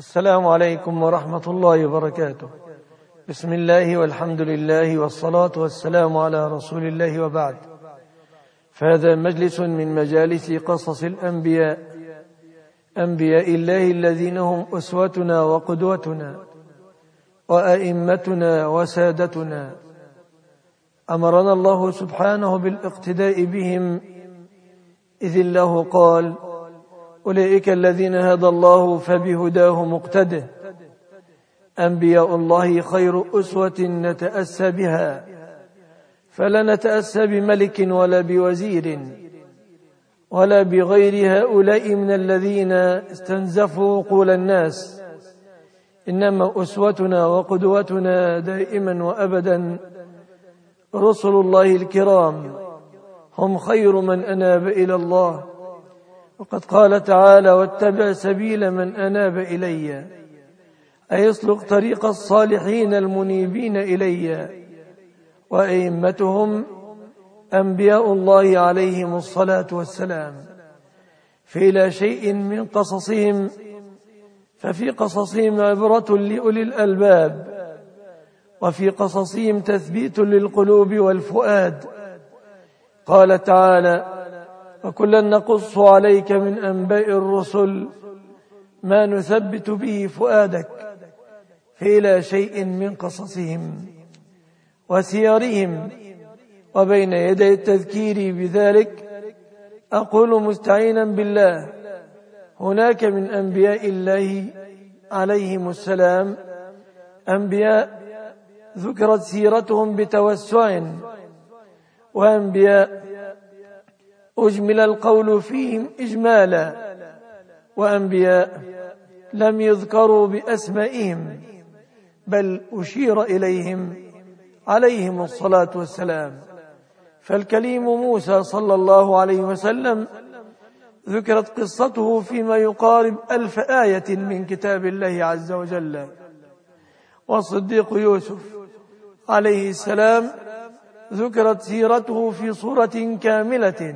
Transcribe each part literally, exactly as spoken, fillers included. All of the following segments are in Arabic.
السلام عليكم ورحمة الله وبركاته. بسم الله والحمد لله والصلاة والسلام على رسول الله، وبعد، فهذا مجلس من مجالس قصص الأنبياء، أنبياء الله الذين هم أسوتنا وقدوتنا وأئمتنا وسادتنا. أمرنا الله سبحانه بالاقتداء بهم، إذ الله قال: أولئك الذين هدى الله فبهداه مقتده. أنبياء الله خير أسوة نتأسى بها، فلا نتأسى بملك ولا بوزير ولا بغير هؤلاء من الذين استنزفوا عقول الناس، إنما أسوتنا وقدوتنا دائما وأبدا رسل الله الكرام، هم خير من أناب إلى الله. وقد قال تعالى: واتبع سبيل من أناب إلي، أي اسلك طريق الصالحين المنيبين إلي. وأئمتهم أنبياء الله عليهم الصلاة والسلام. فإلى شيء من قصصهم، ففي قصصهم عبرة لأولي الألباب، وفي قصصهم تثبيت للقلوب والفؤاد. قال تعالى: وكلا نقص عليك من أنباء الرسل ما نثبت به فؤادك. فإلى شيء من قصصهم وسيرهم. وبين يدي التذكير بذلك أقول مستعينا بالله: هناك من أنبياء الله عليهم السلام أنبياء ذكرت سيرتهم بتوسع، وأنبياء أجمل القول فيهم إجمالا، وأنبياء لم يذكروا بأسمائهم بل أشير إليهم عليهم الصلاة والسلام. فالكليم موسى صلى الله عليه وسلم ذكرت قصته فيما يقارب ألف آية من كتاب الله عز وجل. والصديق يوسف عليه السلام ذكرت سيرته في صورة كاملة،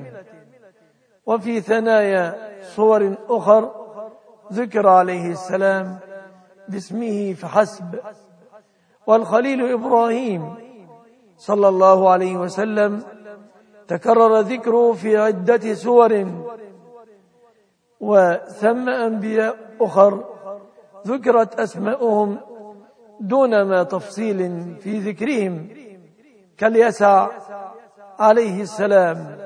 وفي ثنايا صور أخر ذكر عليه السلام باسمه فحسب. والخليل إبراهيم صلى الله عليه وسلم تكرر ذكره في عدة سور، وثم أنبياء أخر ذكرت أسماؤهم دون ما تفصيل في ذكرهم، كاليسع عليه السلام،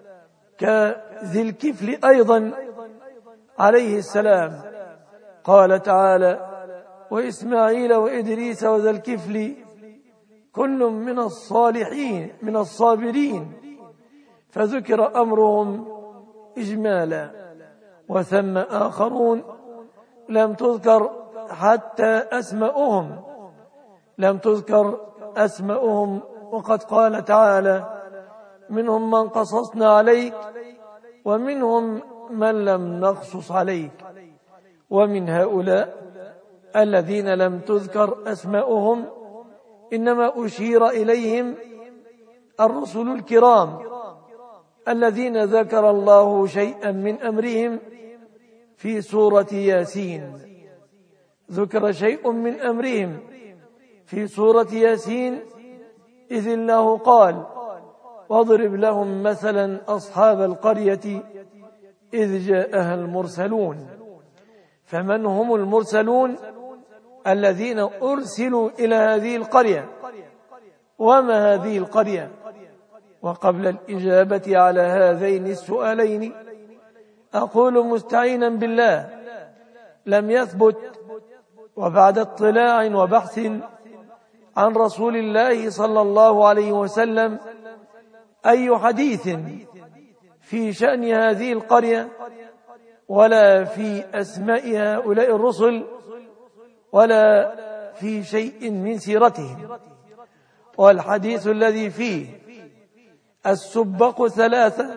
كذي الكفل أيضا عليه السلام. قال تعالى: وإسماعيل وإدريس وذا الكفل كل من الصالحين من الصابرين، فذكر أمرهم إجمالا. وثم آخرون لم تذكر حتى أسماؤهم لم تذكر أسماؤهم وقد قال تعالى: منهم من قصصنا عليك ومنهم من لم نقصص عليك. ومن هؤلاء الذين لم تذكر أسماؤهم إنما أشير إليهم الرسل الكرام الذين ذكر الله شيئا من أمرهم في سورة ياسين. ذكر شيء من أمرهم في سورة ياسين، إذ الله قال: واضرب لهم مثلا أصحاب القرية إذ جاءها المرسلون. فمن هم المرسلون الذين أرسلوا إلى هذه القرية؟ وما هذه القرية؟ وقبل الإجابة على هذين السؤالين أقول مستعينا بالله: لم يثبت وبعد اطلاع وبحث عن رسول الله صلى الله عليه وسلم أي حديث في شأن هذه القرية، ولا في أسماء هؤلاء الرسل، ولا في شيء من سيرتهم. والحديث الذي فيه السبق ثلاثة: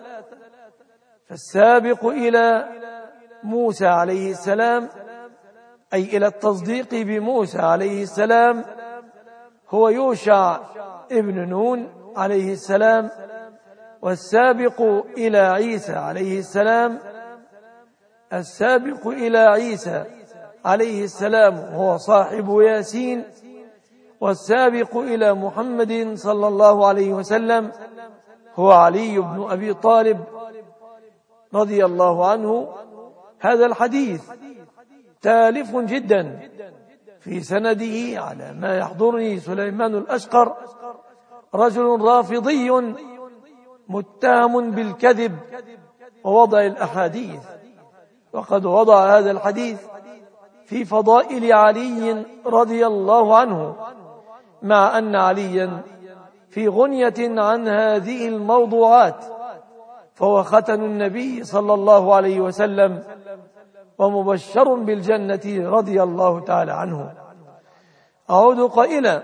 فالسابق إلى موسى عليه السلام، أي إلى التصديق بموسى عليه السلام، هو يوشع ابن نون عليه السلام. والسابق إلى عيسى عليه السلام السابق إلى عيسى عليه السلام هو صاحب ياسين، والسابق إلى محمد صلى الله عليه وسلم هو علي بن أبي طالب رضي الله عنه. هذا الحديث تالف جدا في سنده على ما يحضرني سليمان الأشقر، رجل رافضي متهم بالكذب ووضع الأحاديث، وقد وضع هذا الحديث في فضائل علي رضي الله عنه، مع أن عليا في غنية عن هذه الموضوعات، فهو ختن النبي صلى الله عليه وسلم ومبشر بالجنة رضي الله تعالى عنه. أعود قائلا: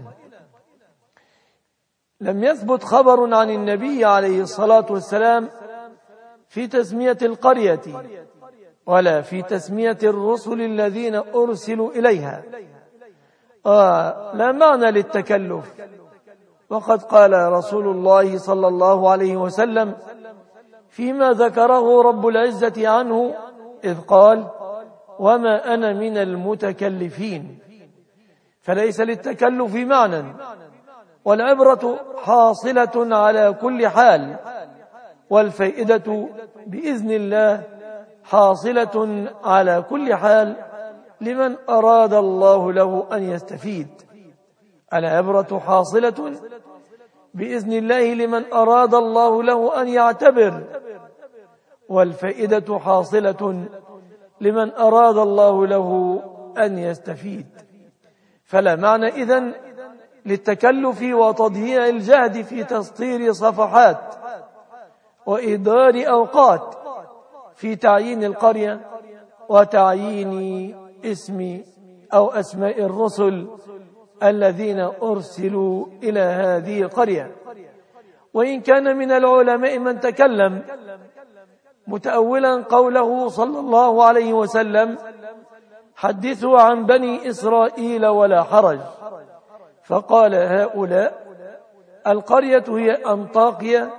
لم يثبت خبر عن النبي عليه الصلاة والسلام في تسمية القرية ولا في تسمية الرسل الذين أرسلوا إليها، آه لا معنى للتكلف، وقد قال رسول الله صلى الله عليه وسلم فيما ذكره رب العزة عنه إذ قال: وما أنا من المتكلفين. فليس للتكلف معنى، والعبرة حاصلة على كل حال، والفائدة بإذن الله حاصلة على كل حال لمن أراد الله له أن يستفيد. العبرة حاصلة بإذن الله لمن أراد الله له أن يعتبر، والفائدة حاصلة لمن أراد الله له أن يستفيد. فلا معنى إذن للتكلف وتضييع الجهد في تسطير صفحات وإدار أوقات في تعيين القرية وتعيين اسم أو أسماء الرسل الذين أرسلوا إلى هذه القرية. وإن كان من العلماء من تكلم متأولا قوله صلى الله عليه وسلم: حدثوا عن بني إسرائيل ولا حرج، فقال هؤلاء القرية هي أنطاكيا،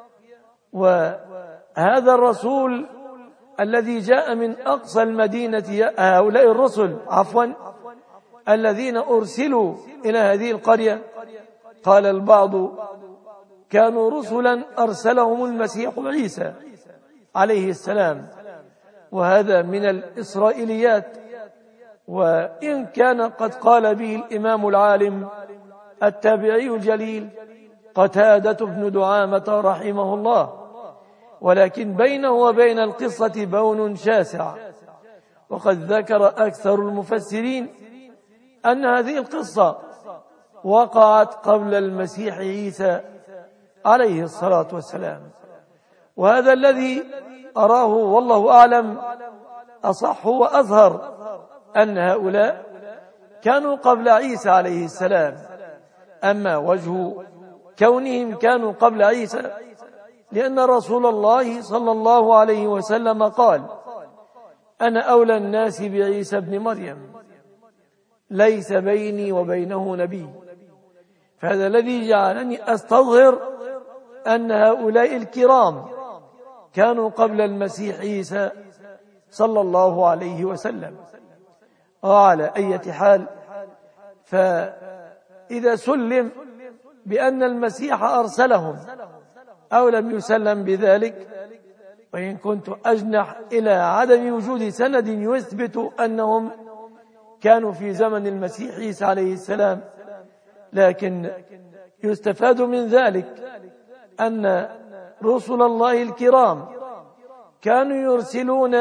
وهذا الرسول الذي جاء من أقصى المدينة، هؤلاء الرسل عفوا الذين أرسلوا إلى هذه القرية، قال البعض كانوا رسلا أرسلهم المسيح عيسى عليه السلام، وهذا من الإسرائيليات، وإن كان قد قال به الإمام العالم التابعي الجليل قتادة بن دعامة رحمه الله، ولكن بينه وبين القصة بون شاسع. وقد ذكر أكثر المفسرين أن هذه القصة وقعت قبل المسيح عيسى عليه الصلاة والسلام، وهذا الذي أراه والله أعلم أصح وأظهر، أن هؤلاء كانوا قبل عيسى عليه السلام. أما وجه كونهم كانوا قبل عيسى لأن رسول الله صلى الله عليه وسلم قال: أنا أولى الناس بعيسى بن مريم، ليس بيني وبينه نبي. فهذا الذي جعلني أستظهر أن هؤلاء الكرام كانوا قبل المسيح عيسى صلى الله عليه وسلم. وعلى أي حال، فإذا سلم بأن المسيح أرسلهم أو لم يسلم بذلك، وإن كنت أجنح إلى عدم وجود سند يثبت أنهم كانوا في زمن المسيح عيسى عليه السلام، لكن يستفاد من ذلك أن رسل الله الكرام كانوا يرسلون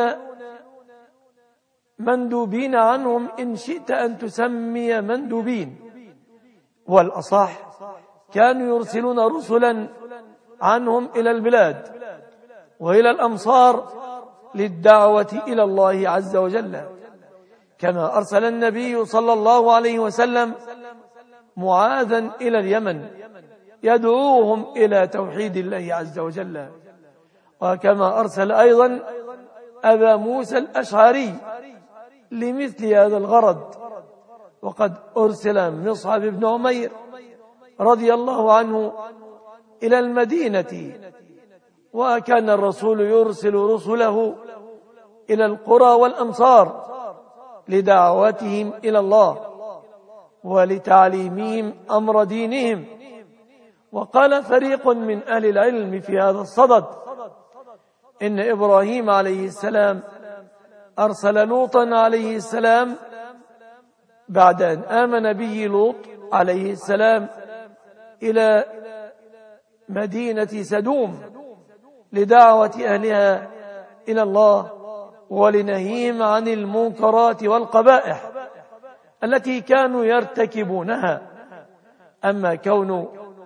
مندوبين عنهم، إن شئت أن تسمي مندوبين، والأصح كانوا يرسلون رسلا عنهم إلى البلاد وإلى الأمصار للدعوة إلى الله عز وجل، كما أرسل النبي صلى الله عليه وسلم معاذا إلى اليمن يدعوهم إلى توحيد الله عز وجل، وكما أرسل أيضا أبا موسى الأشعري لمثل هذا الغرض. وقد أرسل مصعب بن عمير رضي الله عنه إلى المدينة، وكان الرسول يرسل رسله إلى القرى والأمصار لدعوتهم إلى الله ولتعليمهم أمر دينهم. وقال فريق من أهل العلم في هذا الصدد إن إبراهيم عليه السلام أرسل لوطا عليه السلام بعد أن آمن به لوط عليه السلام إلى مدينة سدوم لدعوة أهلها إلى الله ولنهيهم عن المنكرات والقبائح التي كانوا يرتكبونها. أما كون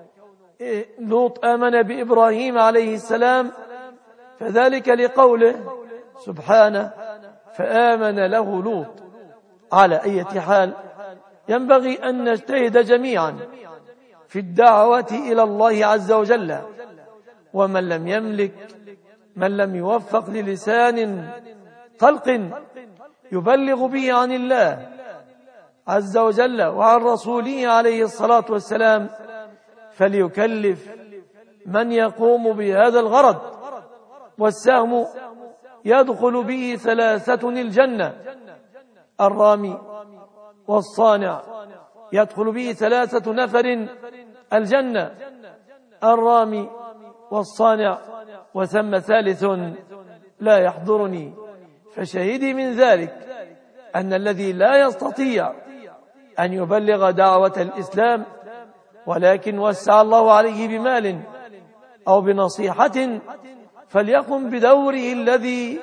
لوط آمن بإبراهيم عليه السلام فذلك لقوله سبحانه فآمن له لوط. على أي حال ينبغي أن نجتهد جميعا في الدعوة إلى الله عز وجل، ومن لم يملك من لم يوفق للسان طلق يبلغ به عن الله عز وجل وعن رسوله عليه الصلاة والسلام فليكلف من يقوم بهذا الغرض، والسهم يدخل به ثلاثة الجنة: الرامي والصانع يدخل به ثلاثة نفر الجنة، الرامي والصانع وثم ثالث لا يحضرني. فشهدي من ذلك أن الذي لا يستطيع أن يبلغ دعوة الإسلام ولكن وسع الله عليه بمال أو بنصيحة فليقم بدوره الذي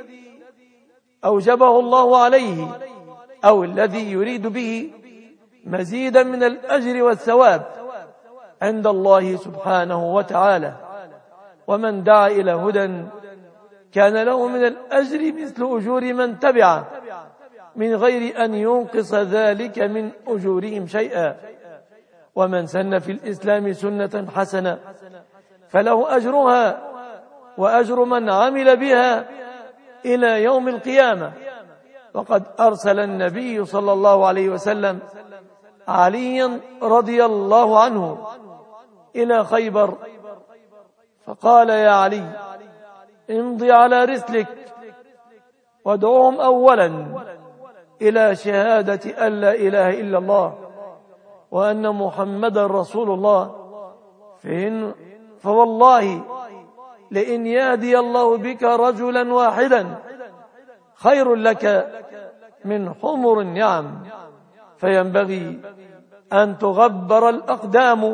أوجبه الله عليه أو الذي يريد به مزيدا من الأجر والثواب عند الله سبحانه وتعالى. ومن دعا إلى هدى كان له من الأجر مثل أجور من تبعه من غير أن ينقص ذلك من أجورهم شيئا. ومن سن في الإسلام سنة حسنة فله أجرها وأجر من عمل بها إلى يوم القيامة. وقد أرسل النبي صلى الله عليه وسلم عليا رضي الله عنه إلى خيبر فقال: يا علي امضي على رسلك وادعوهم أولا إلى شهادة أن لا إله إلا الله وأن محمدا رسول الله، فإن فوالله لئن يهدي الله بك رجلا واحدا خير لك من حمر النعم. فينبغي أن تغبر الأقدام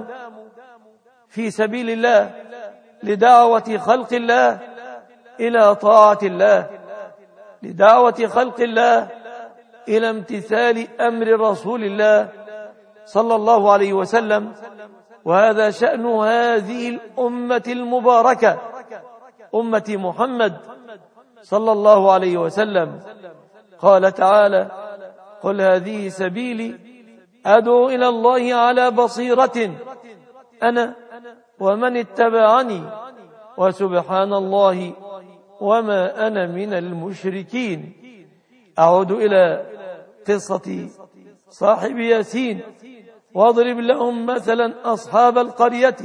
في سبيل الله لدعوة خلق الله إلى طاعة الله، لدعوة خلق الله إلى امتثال أمر رسول الله صلى الله عليه وسلم. وهذا شأن هذه الأمة المباركة أمة محمد صلى الله عليه وسلم. قال تعالى: قل هذه سبيلي أدعو إلى الله على بصيرة أنا ومن اتبعني وسبحان الله وما أنا من المشركين. أعود إلى قصة صاحب ياسين: واضرب لهم مثلا أصحاب القرية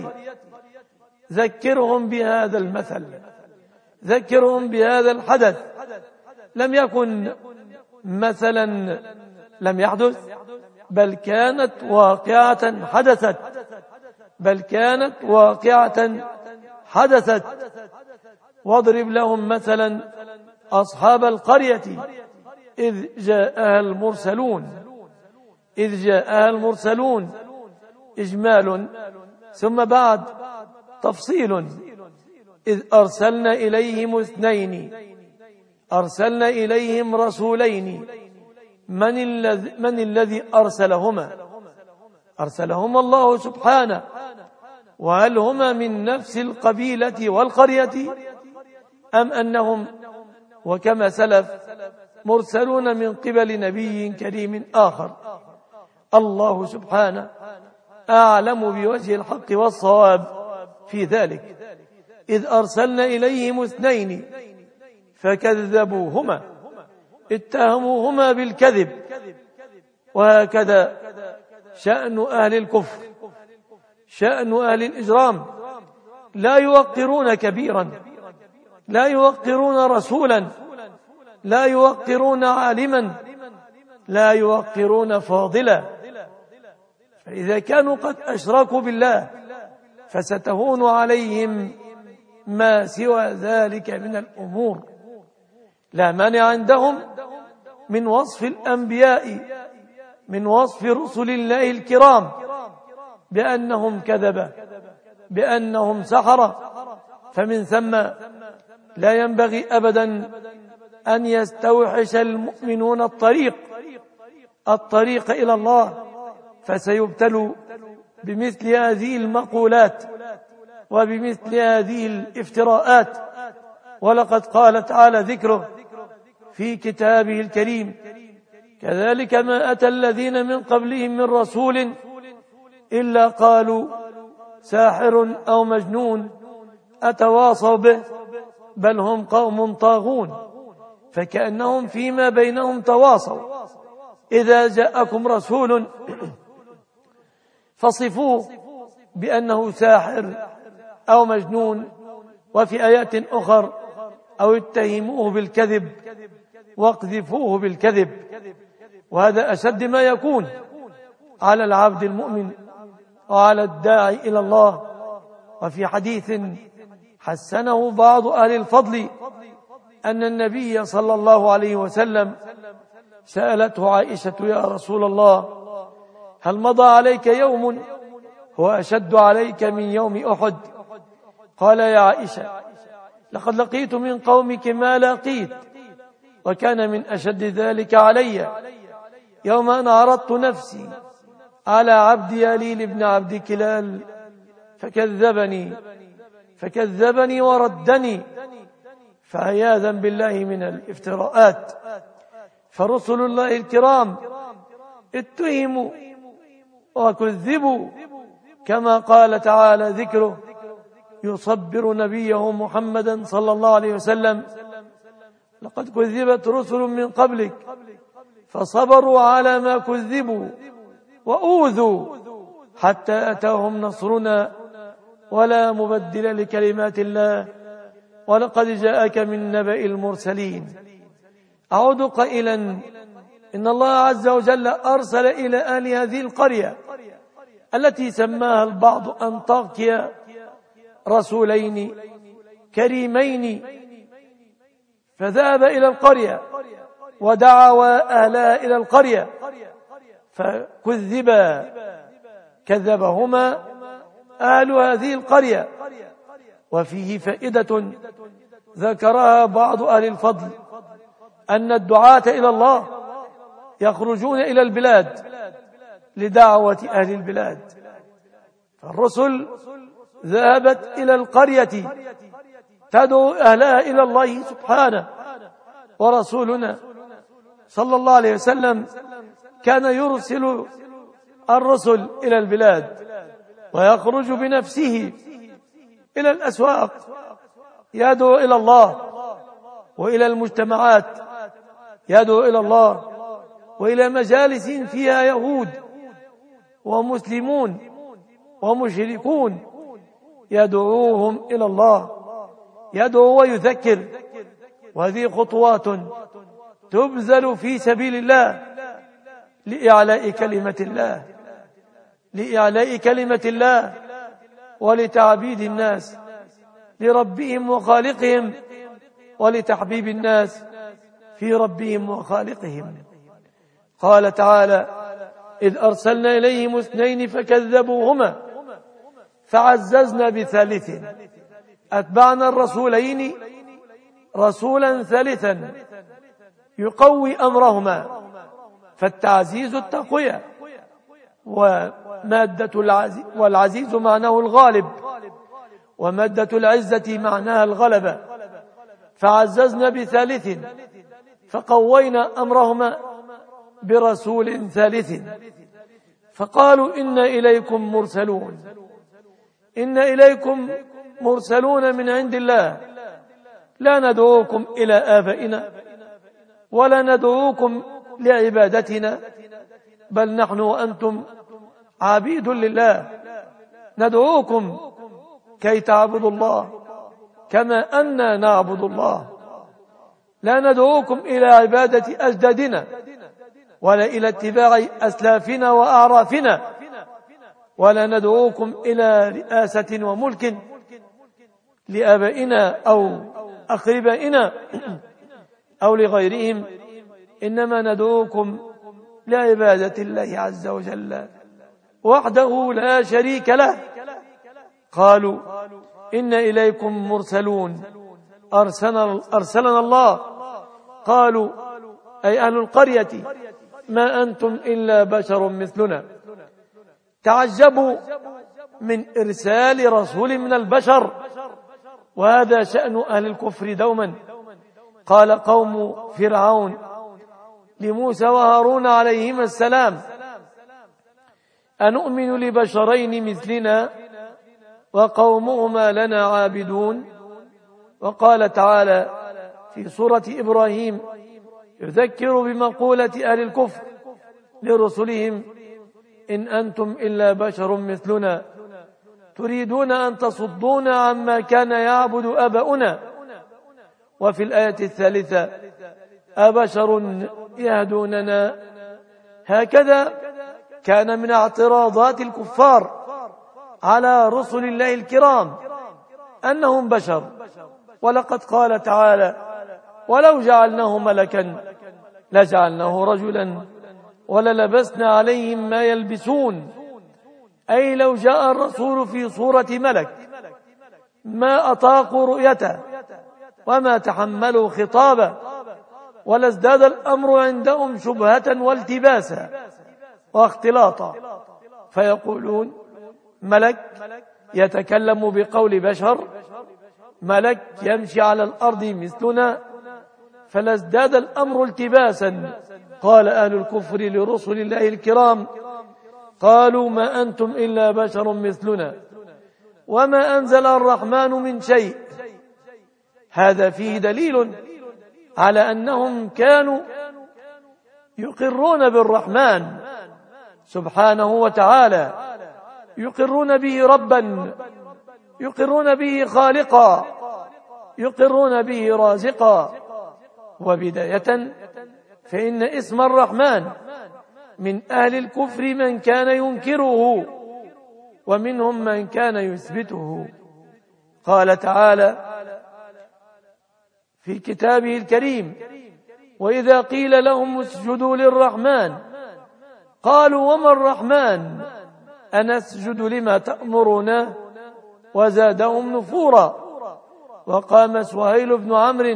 ذكرهم بهذا المثل، ذكرهم بهذا الحدث لم يكن مثلا لم يحدث بل كانت واقعة حدثت بل كانت واقعة حدثت واضرب لهم مثلا أصحاب القرية إذ جاءها المرسلون إذ جاءها المرسلون إجمال ثم بعد تفصيل. إذ أرسلنا إليهم اثنين أرسلنا إليهم رسولين من الذي, من الذي أرسلهما؟ أرسلهما الله سبحانه. وهل هما من نفس القبيلة والقرية أم أنهم وكما سلف مرسلون من قبل نبي كريم آخر؟ الله سبحانه أعلم بوجه الحق والصواب في ذلك. إذ أرسلنا إليهم اثنين فكذبوهما اتهموهما بالكذب. وهكذا شأن أهل الكفر، شأن أهل الإجرام، لا يوقرون كبيرا، لا يوقرون رسولا، لا يوقرون عالما، لا يوقرون فاضلا. فإذا كانوا قد أشركوا بالله فستهون عليهم ما سوى ذلك من الأمور. لا مانع عندهم من وصف الأنبياء، من وصف رسل الله الكرام بأنهم كذبة، بأنهم سحرة. فمن ثم لا ينبغي أبدا أن يستوحش المؤمنون الطريق الطريق إلى الله، فسيبتلوا بمثل هذه المقولات وبمثل هذه الافتراءات. ولقد قال تعالى ذكره في كتابه الكريم: كذلك ما أتى الذين من قبلهم من رسول إلا قالوا ساحر أو مجنون أتواصوا به بل هم قوم طاغون. فكأنهم فيما بينهم تواصوا. إذا جاءكم رسول فصفوه بأنه ساحر أو مجنون، وفي آيات أخر أو اتهموه بالكذب واقذفوه بالكذب. وهذا أشد ما يكون على العبد المؤمن وعلى الداعي إلى الله. وفي حديث حسنه بعض أهل الفضل أن النبي صلى الله عليه وسلم سألته عائشة: يا رسول الله، هل مضى عليك يوم هو أشد عليك من يوم أحد؟ قال: يا عائشة، لقد لقيت من قومك ما لقيت، وكان من أشد ذلك علي يوم أن عرضت نفسي على عبد يليل بن عبد كلال فكذبني فكذبني وردني. فعياذا بالله من الافتراءات. فرسل الله الكرام اتهموا وكذبوا، كما قال تعالى ذكره: يصبر نبيه محمدا صلى الله عليه وسلم: لقد كذبت رسل من قبلك فصبروا على ما كذبوا وأوذوا حتى أتاهم نصرنا ولا مبدل لكلمات الله ولقد جاءك من نبأ المرسلين. أعود قائلا: إن الله عز وجل أرسل إلى أهل هذه القرية التي سماها البعض أنطاكيا رسولين كريمين، فذهب إلى القرية ودعوا أهلها إلى القرية فكذبا كذبهما أهل هذه القرية. وفيه فائدة ذكرها بعض أهل الفضل: أن الدعاة إلى الله يخرجون إلى البلاد لدعوة أهل البلاد. فالرسل ذهبت إلى القرية تدعو أهلها إلى الله سبحانه. ورسولنا صلى الله عليه وسلم كان يرسل الرسل إلى البلاد ويخرج بنفسه إلى الأسواق يدعو إلى الله، وإلى المجتمعات يدعو إلى الله، وإلى مجالس فيها يهود ومسلمون ومشركون يدعوهم إلى الله، يدعو ويذكر. وهذه خطوات تبذل في سبيل الله لإعلاء كلمة الله لإعلاء كلمة الله ولتعبيد الناس لربهم وخالقهم ولتحبيب الناس في ربهم وخالقهم. قال تعالى: إذ أرسلنا إليهم اثنين فكذبوهما فعززنا بثالث أتبعنا الرسولين رسولا ثالثا يقوي أمرهما. فالتعزيز التقوية، ومادة العزيز والعزيز معناه الغالب، ومادة العزة معناها الغلبة. فعززنا بثالث فقوينا أمرهما برسول ثالث. فقالوا: إن إليكم مرسلون إن إليكم مرسلون من عند الله لا ندعوكم إلى آبائنا ولا ندعوكم لعبادتنا بل نحن وأنتم عبيد لله، ندعوكم كي تعبدوا الله كما أننا نعبد الله، لا ندعوكم إلى عبادة أجدادنا ولا إلى اتباع أسلافنا وأعرافنا، ولا ندعوكم إلى رئاسة وملك لآبائنا أو أقربائنا أو لغيرهم، إنما ندعوكم لعبادة الله عز وجل وحده لا شريك له. قالوا إن إليكم مرسلون، أرسلنا, أرسلنا الله. قالوا أي أهل القرية ما أنتم إلا بشر مثلنا. تعجبوا من إرسال رسول من البشر، وهذا شأن أهل الكفر دوما. قال قوم فرعون لموسى وهارون عليهما السلام أنؤمن لبشرين مثلنا وقومهما لنا عابدون. وقال تعالى في سورة إبراهيم يذكر بمقولة أهل الكفر لرسلهم إن أنتم إلا بشر مثلنا تريدون أن تصدونا عما كان يعبد آباؤنا. وفي الآية الثالثة أبشر يهدوننا. هكذا كان من اعتراضات الكفار على رسل الله الكرام أنهم بشر. ولقد قال تعالى ولو جعلناه ملكا لجعلناه رجلا وللبسنا عليهم ما يلبسون، أي لو جاء الرسول في صورة ملك ما أطاقوا رؤيته وما تحملوا خطابه، ولازداد الأمر عندهم شبهة والتباسا واختلاطا، فيقولون ملك يتكلم بقول بشر، ملك يمشي على الأرض مثلنا، فلازداد الأمر التباسا. قال أهل الكفر لرسل الله الكرام قالوا ما أنتم إلا بشر مثلنا وما أنزل الرحمن من شيء. هذا فيه دليل على أنهم كانوا يقرون بالرحمن سبحانه وتعالى، يقرون به ربا، يقرون به خالقا، يقرون به رازقا. وبداية فإن اسم الرحمن من أهل الكفر من كان ينكره ومنهم من كان يثبته. قال تعالى في كتابه الكريم وإذا قيل لهم اسجدوا للرحمن قالوا وما الرحمن أنسجد لما تأمرنا وزادهم نفورا. وقام سهيل بن عمرو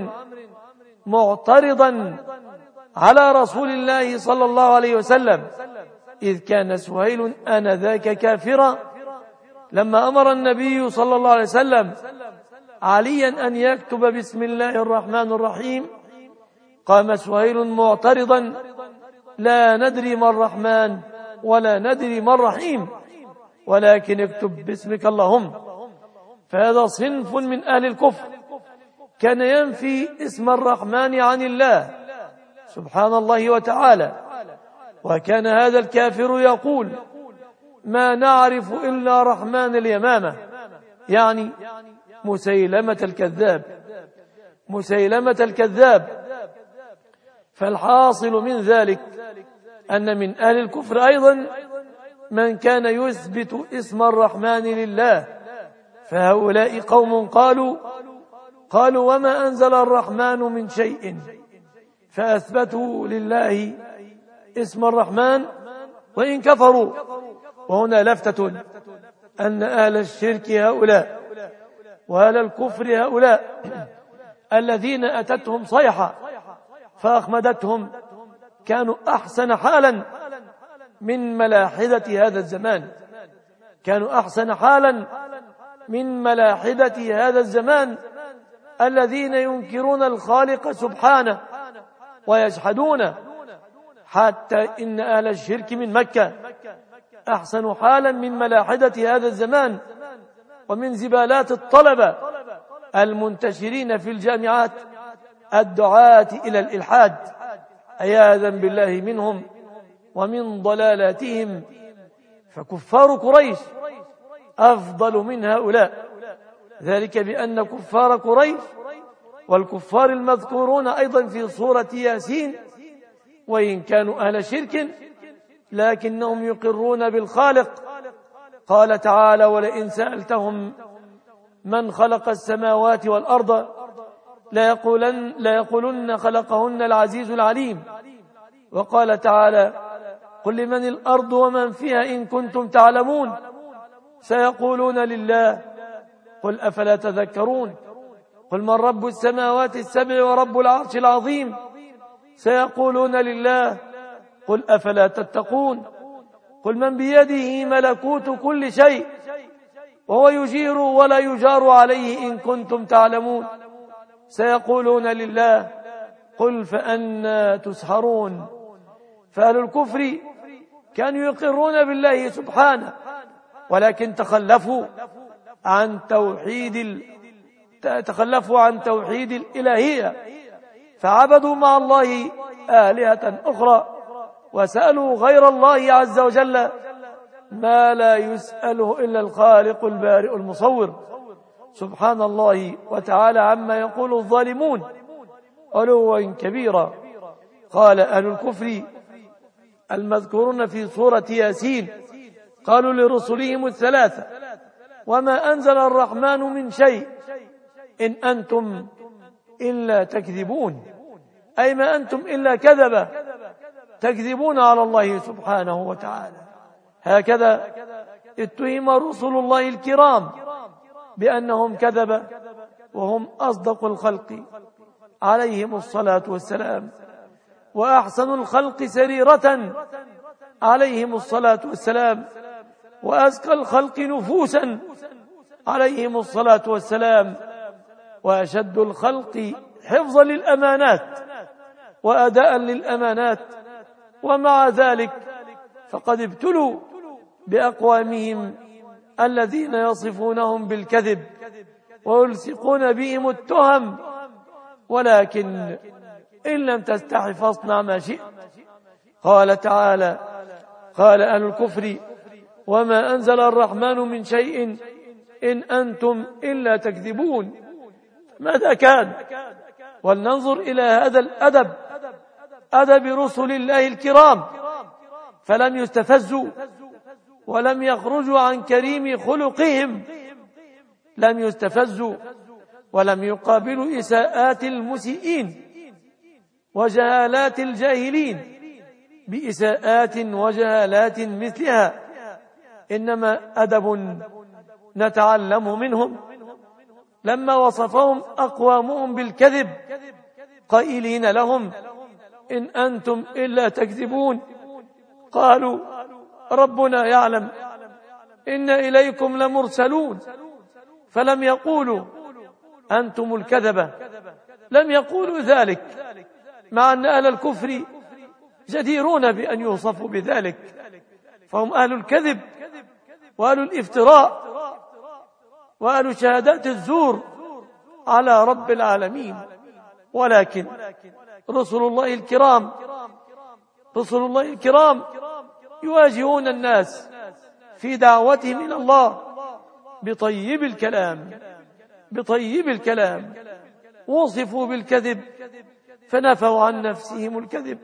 معترضا على رسول الله صلى الله عليه وسلم، إذ كان سهيل آنذاك كافرا لما أمر النبي صلى الله عليه وسلم عليا أن يكتب بسم الله الرحمن الرحيم. قام سهيل معترضا لا ندري ما الرحمن ولا ندري ما الرحيم ولكن اكتب باسمك اللهم. فهذا صنف من أهل الكفر كان ينفي اسم الرحمن عن الله سبحان الله وتعالى. وكان هذا الكافر يقول ما نعرف إلا رحمن اليمامة، يعني مسيلمة الكذاب، مسيلمة الكذاب. فالحاصل من ذلك أن من أهل الكفر أيضا من كان يثبت اسم الرحمن لله، فهؤلاء قوم قالوا قالوا وما أنزل الرحمن من شيء، فأثبتوا لله اسم الرحمن وإن كفروا. وهنا لفتة أن أهل الشرك هؤلاء وأهل الكفر هؤلاء الذين أتتهم صيحة فأخمدتهم كانوا أحسن حالا من ملاحدة هذا الزمان، كانوا أحسن حالا من ملاحدة هذا الزمان الذين ينكرون الخالق سبحانه ويجحدونه. حتى إن أهل الشرك من مكة أحسن حالا من ملاحدة هذا الزمان ومن زبالات الطلبة المنتشرين في الجامعات الدعاة إلى الإلحاد، عياذا بالله منهم ومن ضلالاتهم. فكفار قريش أفضل من هؤلاء، ذلك بأن كفار قريش والكفار المذكورون أيضا في سورة ياسين وإن كانوا أهل شرك لكنهم يقرون بالخالق. قال تعالى: ولئن سألتهم من خلق السماوات والأرض ليقولن, ليقولن خلقهن العزيز العليم. وقال تعالى: قل لمن الأرض ومن فيها إن كنتم تعلمون سيقولون لله قل أفلا تذكرون. قل من رب السماوات السبع ورب العرش العظيم سيقولون لله قل أفلا تتقون. قل من بيده ملكوت كل شيء وهو يجير ولا يجار عليه إن كنتم تعلمون سيقولون لله قل فأنى تسحرون. فأهل الكفر كانوا يقرون بالله سبحانه ولكن تخلفوا عن توحيد ال... تخلفوا عن توحيد الإلهية، فعبدوا مع الله آلهة أخرى وسألوا غير الله عز وجل ما لا يسأله إلا الخالق البارئ المصور سبحان الله وتعالى عما يقول الظالمون علوا كبيرا. قال أهل الكفر المذكورون في سورة ياسين قالوا لرسلهم الثلاثة: وما أنزل الرحمن من شيء إن أنتم إلا تكذبون، أي ما أنتم إلا كذبة تكذبون على الله سبحانه وتعالى. هكذا اتهم رسل الله الكرام بأنهم كذبة وهم أصدق الخلق عليهم الصلاة والسلام وأحسن الخلق سريرة عليهم الصلاة والسلام وأزكى الخلق نفوسا عليهم الصلاة والسلام وأشد الخلق حفظا للأمانات وأداء للأمانات. ومع ذلك فقد ابتلوا بأقوامهم الذين يصفونهم بالكذب ويلصقون بهم التهم، ولكن إن لم تستحي فاصنع ما شئت. قال تعالى: قال أهل الكفر وما أنزل الرحمن من شيء إن أنتم إلا تكذبون. ماذا كان؟ ولننظر إلى هذا الأدب، أدب رسل الله الكرام، فلم يستفزوا ولم يخرجوا عن كريم خلقهم، لم يستفزوا ولم يقابلوا إساءات المسيئين وجهالات الجاهلين بإساءات وجهالات مثلها، إنما أدب نتعلم منهم. لما وصفهم أقوامهم بالكذب قائلين لهم: إن أنتم إلا تكذبون، قالوا: ربنا يعلم إن إليكم لمرسلون. فلم يقولوا أنتم الكذبة، لم يقولوا ذلك، مع أن أهل الكفر جديرون بأن يوصفوا بذلك، فهم أهل الكذب وأهل الافتراء وأهل شهادات الزور على رب العالمين. ولكن رسل الله الكرام رسل الله الكرام يواجهون الناس في دعوتهم إلى الله بطيب الكلام بطيب الكلام وصفوا بالكذب فنفوا عن نفسهم الكذب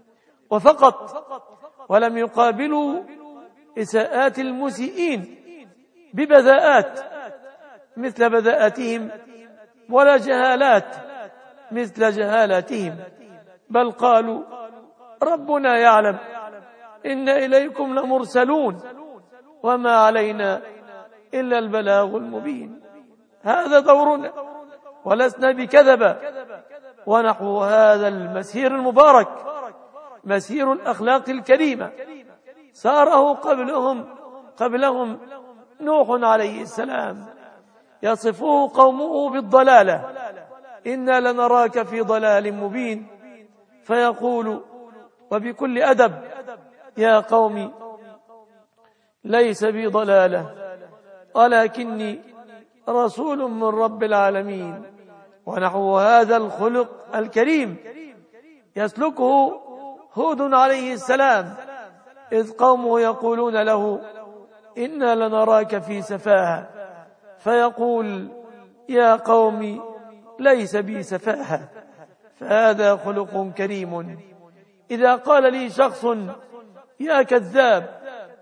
وفقط، ولم يقابلوا إساءات المسيئين ببذاءات مثل بذاءتهم ولا جهالات مثل جهالاتهم، بل قالوا: ربنا يعلم إن إليكم لمرسلون وما علينا إلا البلاغ المبين. هذا دورنا ولسنا بكذبة. ونحو هذا المسير المبارك، مسير الأخلاق الكريمة، ساره قبلهم قبلهم نوح عليه السلام، يصفه قومه بالضلالة: إنا لنراك في ضلال مبين، فيقول وبكل أدب: يا قوم ليس بي ضلالة ولكني رسول من رب العالمين. ونحو هذا الخلق الكريم يسلكه هود عليه السلام إذ قومه يقولون له: إنا لنراك في سفاهة، فيقول: يا قوم ليس بي سفاهة. فهذا خلق كريم إذا قال لي شخص يا كذاب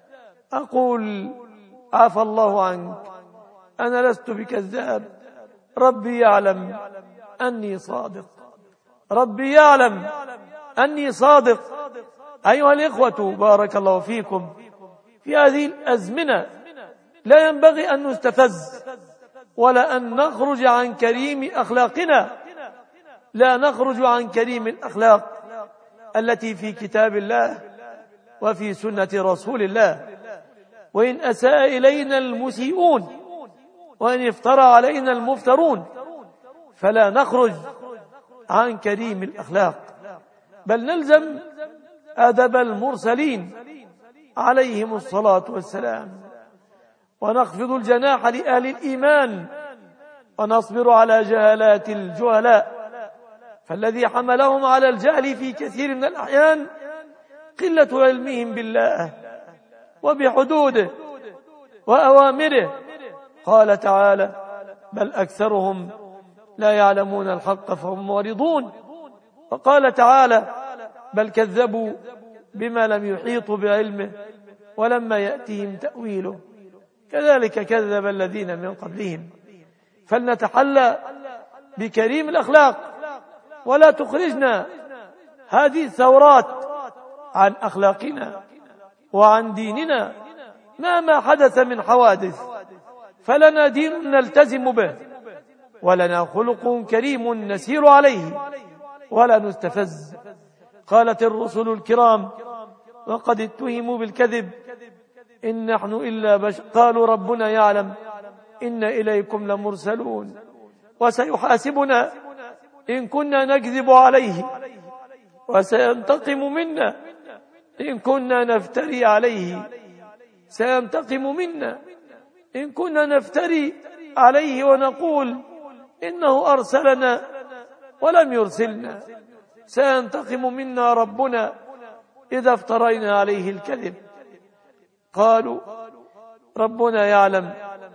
أقول عفى الله عنك، أنا لست بكذاب، ربي يعلم أني صادق، ربي يعلم أني صادق. أيها الإخوة بارك الله فيكم، في هذه الأزمنة لا ينبغي أن نستفز ولا أن نخرج عن كريم أخلاقنا، لا نخرج عن كريم الأخلاق التي في كتاب الله وفي سنة رسول الله. وإن أساء إلينا المسيئون وإن افترى علينا المفترون فلا نخرج عن كريم الأخلاق، بل نلزم أدب المرسلين عليهم الصلاة والسلام، ونخفض الجناح لأهل الإيمان، ونصبر على جهالات الجهلاء، فالذي حملهم على الجهل في كثير من الأحيان قلة علمهم بالله وبحدوده وأوامره. قال تعالى بل أكثرهم لا يعلمون الحق فهم معرضون. وقال تعالى بل كذبوا بما لم يحيطوا بعلمه ولما يأتيهم تأويله كذلك كذب الذين من قبلهم. فلنتحلى بكريم الأخلاق ولا تخرجنا هذه الثورات عن أخلاقنا وعن ديننا. مهما حدث من حوادث فلنا دين نلتزم به، ولنا خلق كريم نسير عليه ولا نستفز. قالت الرسل الكرام وقد اتهموا بالكذب إن نحن إلا بشر، قالوا ربنا يعلم إن إليكم لمرسلون وسيحاسبنا إن كنا نكذب عليه وسينتقم منا إن كنا نفتري عليه، سينتقم منا إن كنا نفتري عليه ونقول إنه أرسلنا ولم يرسلنا، سينتقم منا ربنا إذا افترينا عليه الكذب. قالوا ربنا يعلم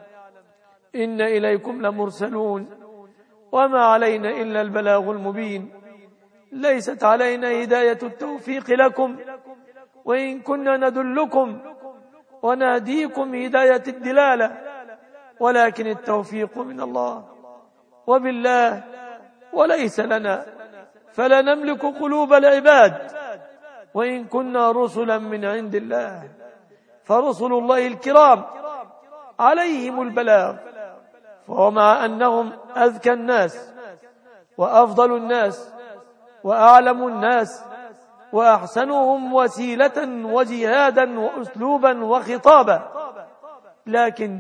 إن إليكم لمرسلون وما علينا إلا البلاغ المبين، ليست علينا هداية التوفيق لكم وإن كنا ندلكم ونهديكم هداية الدلالة، ولكن التوفيق من الله وبالله وليس لنا، فلا نملك قلوب العباد وإن كنا رسلا من عند الله. فرسل الله الكرام عليهم البلاغ، ومع أنهم أذكى الناس وأفضل الناس وأعلم الناس وأحسنهم وسيلة وجهادا وأسلوبا وخطابا، لكن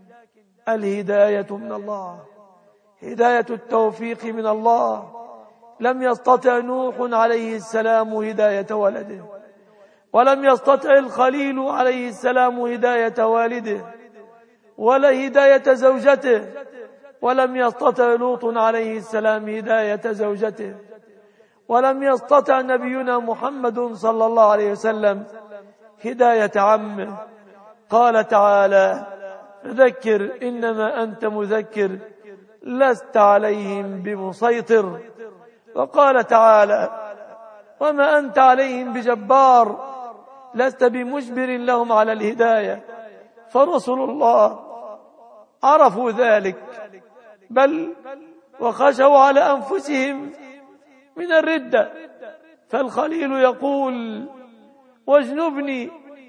الهداية من الله، هداية التوفيق من الله. لم يستطع نوح عليه السلام هداية ولده، ولم يستطع الخليل عليه السلام هداية والده ولا هداية زوجته، ولم يستطع لوط عليه السلام هداية زوجته، ولم يستطع نبينا محمد صلى الله عليه وسلم هداية عمه. قال تعالى فذكر إنما أنت مذكر لست عليهم بمسيطر. وقال تعالى وما أنت عليهم بجبار لست بمجبر لهم على الهداية. فرسل الله عرفوا ذلك، بل وخشوا على أنفسهم من الردة. فالخليل يقول واجنبني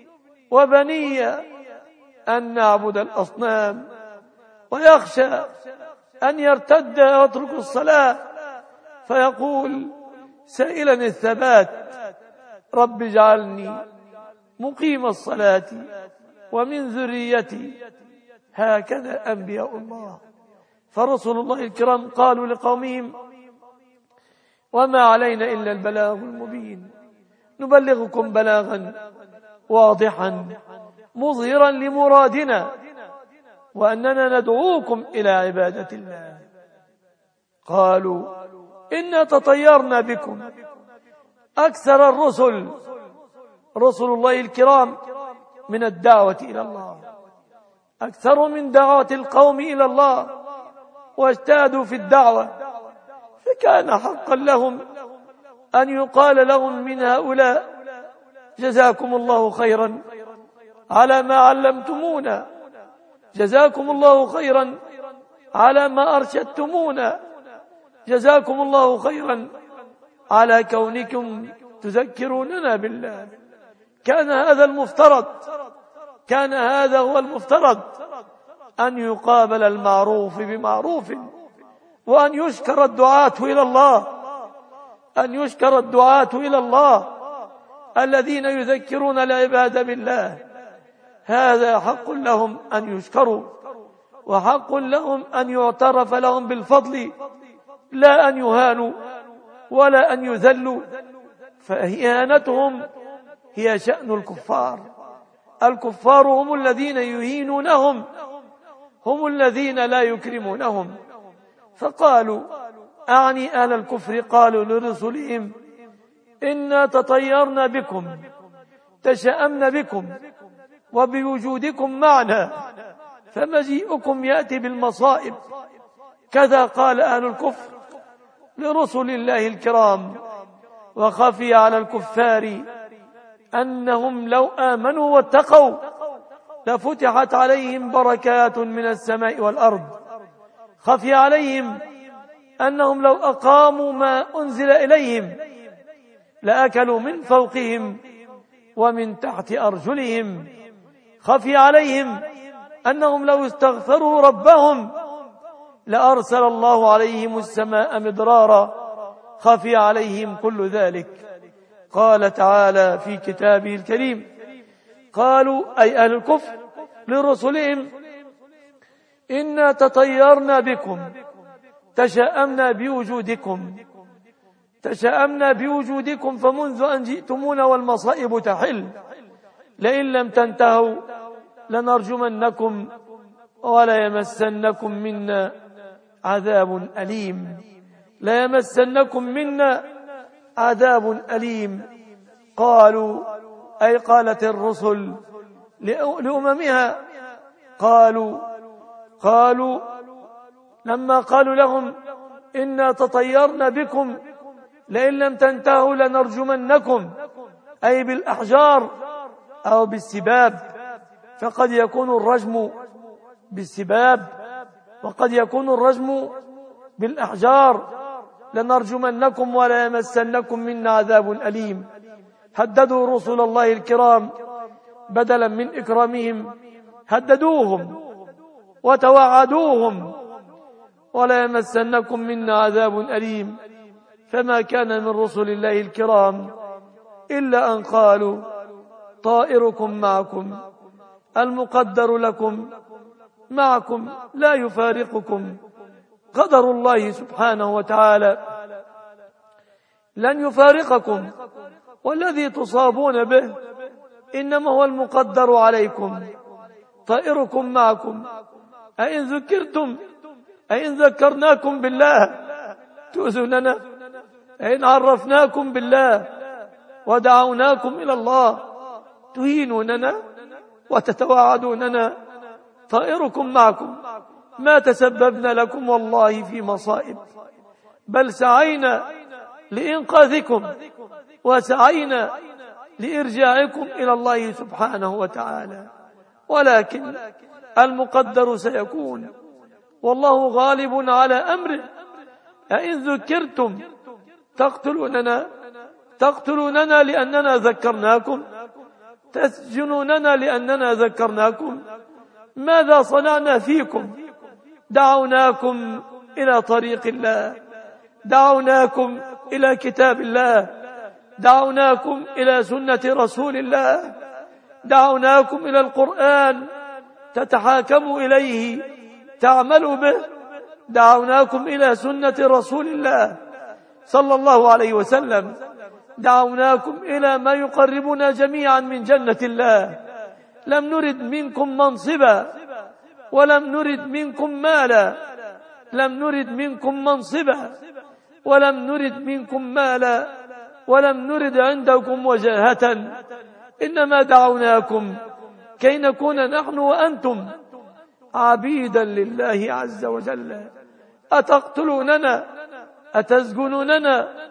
وبني أن نعبد الأصنام، ويخشى أن يرتد ويترك الصلاة فيقول سائلا الثبات رب اجعلني مقيم الصلاة ومن ذريتي. هكذا أنبياء الله. فرسل الله الكرام قالوا لقومهم وما علينا إلا البلاغ المبين، نبلغكم بلاغا واضحا مظهرا لمرادنا وأننا ندعوكم إلى عبادة الله. قالوا إنا تطيرنا بكم. أكثر الرسل رسل الله الكرام من الدعوة إلى الله، أكثر من دعوة القوم إلى الله، واجتهدوا في الدعوة، فكان حقا لهم أن يقال لهم من هؤلاء: جزاكم الله خيرا على ما علمتمونا، جزاكم الله خيرا على ما أرشدتمونا، جزاكم الله خيرا على كونكم تذكروننا بالله. كان هذا المفترض، كان هذا هو المفترض، أن يقابل المعروف بمعروف، وأن يشكر الدعاة إلى الله، أن يشكر الدعاة إلى الله الذين يذكرون العباد بالله. هذا حق لهم أن يشكروا، وحق لهم أن يعترف لهم بالفضل، لا أن يهانوا ولا أن يذلوا، فإهانتهم هي شأن الكفار. الكفار هم الذين يهينونهم، هم الذين لا يكرمونهم. فقالوا، أعني أهل الكفر، قالوا لرسلهم: إنا تطيرنا بكم، تشأمنا بكم وبوجودكم معنا، فمجيئكم يأتي بالمصائب. كذا قال أهل الكفر لرسل الله الكرام. وخفي على الكفار أنهم لو آمنوا واتقوا لفتحت عليهم بركات من السماء والأرض. خفي عليهم أنهم لو أقاموا ما أنزل إليهم لأكلوا من فوقهم ومن تحت أرجلهم. خفي عليهم أنهم لو استغفروا ربهم لأرسل الله عليهم السماء مدرارا. خفي عليهم كل ذلك. قال تعالى في كتابه الكريم: قالوا أي أهل الكفر لرسلهم: إنا تطيرنا بكم، تشأمنا بوجودكم، تشأمنا بوجودكم، فمنذ أن جئتمونا والمصائب تحل، لئن لم تنتهوا لنرجمنكم ولا يمسنكم منا عذاب أليم. لا يمسنكم منا عذاب أليم. قالوا أي قالت الرسل لأممها، قالوا قالوا لما قالوا لهم: إنا تطيرنا بكم لئن لم تنتهوا لنرجمنكم، أي بالأحجار أو بالسباب. فقد يكون الرجم بالسباب وقد يكون الرجم بالأحجار. لنرجمنكم ولا يمسنكم منا عذاب أليم. هددوا رسل الله الكرام بدلا من إكرامهم، هددوهم وتوعدوهم: ولا يمسنكم منا عذاب أليم. فما كان من رسل الله الكرام إلا أن قالوا: طائركم معكم، المقدر لكم معكم لا يفارقكم. قدر الله سبحانه وتعالى لن يفارقكم، والذي تصابون به إنما هو المقدر عليكم. طائركم معكم، أئن ذكرتم أئن ذكرناكم بالله تؤذوننا، أئن عرفناكم بالله ودعوناكم إلى الله تهينوننا وتتواعدوننا. طائركم معكم، ما تسببنا لكم والله في مصائب، بل سعينا لإنقاذكم وسعينا لإرجاعكم إلى الله سبحانه وتعالى، ولكن المقدر سيكون، والله غالب على أمره. أئن ذكرتم تقتلوننا تقتلوننا لأننا ذكرناكم، تسجنوننا لأننا ذكرناكم. ماذا صنعنا فيكم؟ دعوناكم إلى طريق الله، دعوناكم إلى كتاب الله، دعوناكم إلى سنة رسول الله، دعوناكم إلى القرآن تتحاكموا إليه تعملوا به، دعوناكم إلى سنة رسول الله صلى الله عليه وسلم، دعوناكم إلى ما يقربنا جميعا من جنة الله. لم نرد منكم منصبا ولم نرد منكم مالا، لم نرد منكم منصبا ولم نرد منكم مالا، ولم نرد عندكم وجاهة، إنما دعوناكم كي نكون نحن وأنتم عبيدا لله عز وجل. أتقتلوننا أتسجنوننا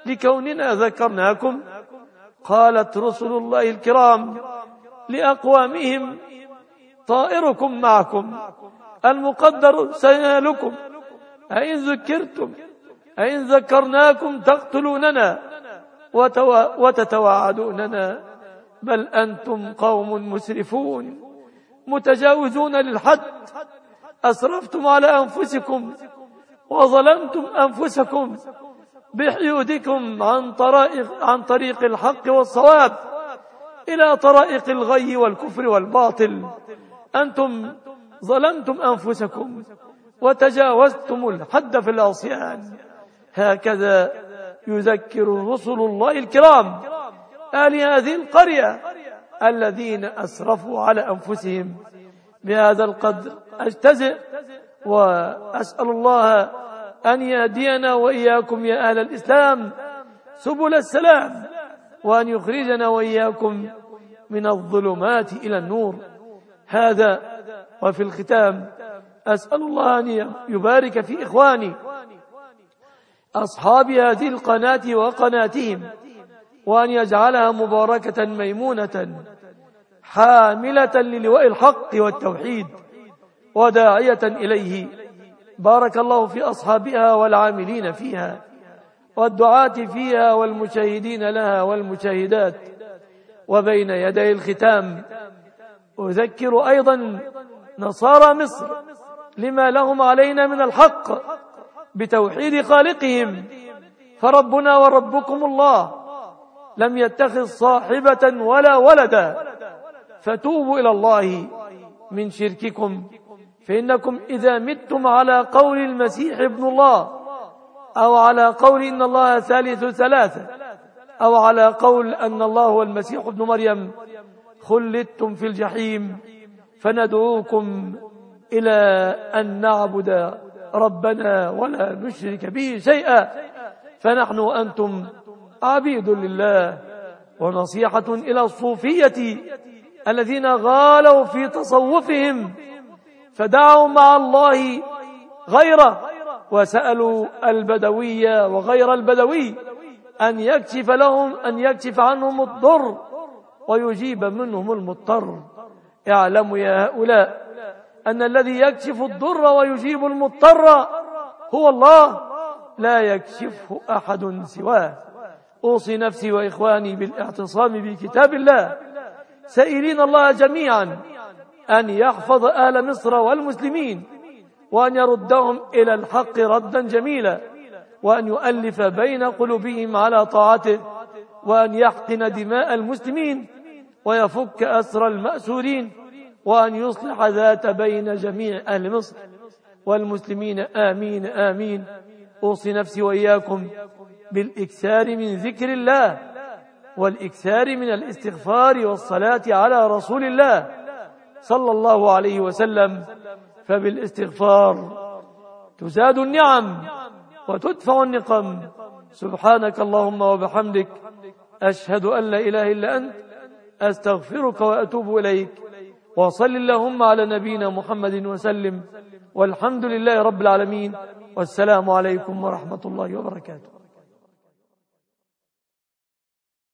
لكوننا ذكرناكم؟ قالت رسل الله الكرام لأقوامهم طائركم معكم المقدر سينالكم، أئن ذكرتم أئن ذكرناكم تقتلوننا وتتواعدوننا، بل أنتم قوم مسرفون متجاوزون للحد، أسرفتم على أنفسكم وظلمتم أنفسكم بحيودكم عن طريق, عن طريق الحق والصواب إلى طرائق الغي والكفر والباطل. أنتم ظلمتم أنفسكم وتجاوزتم الحد في العصيان. هكذا يذكر رسل الله الكرام آل هذه القرية الذين أسرفوا على أنفسهم. بهذا القدر أجتزئ وأسأل الله أن يهدينا وإياكم يا أهل الإسلام سبل السلام، وأن يخرجنا وإياكم من الظلمات إلى النور. هذا وفي الختام أسأل الله أن يبارك في إخواني أصحاب هذه القناة وقناتهم، وأن يجعلها مباركة ميمونة حاملة للواء الحق والتوحيد وداعية إليه. بارك الله في أصحابها والعاملين فيها والدعاة فيها والمشاهدين لها والمشاهدات. وبين يدي الختام أذكر أيضا نصارى مصر لما لهم علينا من الحق بتوحيد خالقهم، فربنا وربكم الله لم يتخذ صاحبة ولا ولدا، فتوبوا إلى الله من شرككم، فإنكم إذا متم على قول المسيح ابن الله، أو على قول إن الله ثالث ثلاثة، أو على قول أن الله هو المسيح ابن مريم، خلدتم في الجحيم. فندعوكم إلى أن نعبد ربنا ولا نشرك به شيئا، فنحن وأنتم عبيد لله. ونصيحة إلى الصوفية الذين غالوا في تصوفهم فدعوا مع الله غيره، وسألوا البدوي وغير البدوي أن يكشف لهم أن يكشف عنهم الضر ويجيب منهم المضطر. اعلموا يا هؤلاء أن الذي يكشف الضر ويجيب المضطر هو الله، لا يكشفه أحد سواه. أوصي نفسي وإخواني بالاعتصام بكتاب الله، سائلين الله جميعا أن يحفظ آل مصر والمسلمين، وأن يردهم إلى الحق ردا جميلا، وأن يؤلف بين قلوبهم على طاعته، وأن يحقن دماء المسلمين ويفك أسر المأسورين، وأن يصلح ذات بين جميع أهل مصر والمسلمين. آمين آمين. أوصي نفسي وإياكم بالإكثار من ذكر الله والإكثار من الاستغفار والصلاة على رسول الله صلى الله عليه وسلم، فبالاستغفار تزاد النعم وتدفع النقم. سبحانك اللهم وبحمدك، أشهد أن لا إله إلا أنت، أستغفرك وأتوب إليك. وصل اللهم على نبينا محمد وسلم، والحمد لله رب العالمين، والسلام عليكم ورحمة الله وبركاته.